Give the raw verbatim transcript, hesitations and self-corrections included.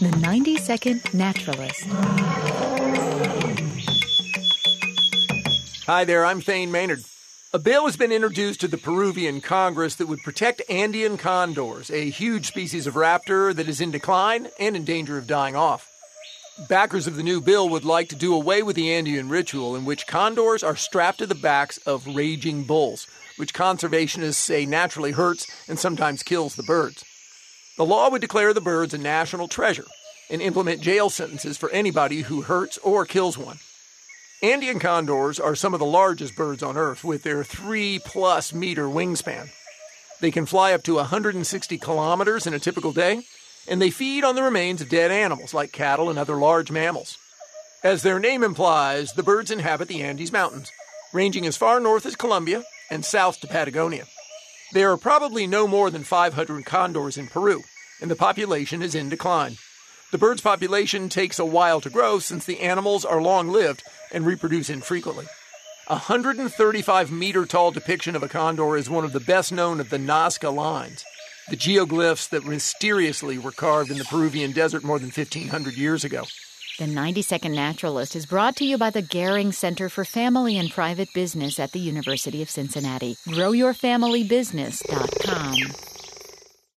The ninety second Naturalist. Hi there, I'm Thane Maynard. A bill has been introduced to the Peruvian Congress that would protect Andean condors, a huge species of raptor that is in decline and in danger of dying off. Backers of the new bill would like to do away with the Andean ritual in which condors are strapped to the backs of raging bulls, which conservationists say naturally hurts and sometimes kills the birds. The law would declare the birds a national treasure and implement jail sentences for anybody who hurts or kills one. Andean condors are some of the largest birds on Earth with their three-plus meter wingspan. They can fly up to one hundred sixty kilometers in a typical day, and they feed on the remains of dead animals like cattle and other large mammals. As their name implies, the birds inhabit the Andes Mountains, ranging as far north as Colombia and south to Patagonia. There are probably no more than five hundred condors in Peru, and the population is in decline. The bird's population takes a while to grow since the animals are long-lived and reproduce infrequently. A one hundred thirty-five meter tall depiction of a condor is one of the best known of the Nazca lines, the geoglyphs that mysteriously were carved in the Peruvian desert more than fifteen hundred years ago. The ninety second Naturalist is brought to you by the Gehring Center for Family and Private Business at the University of Cincinnati. grow your family business dot com.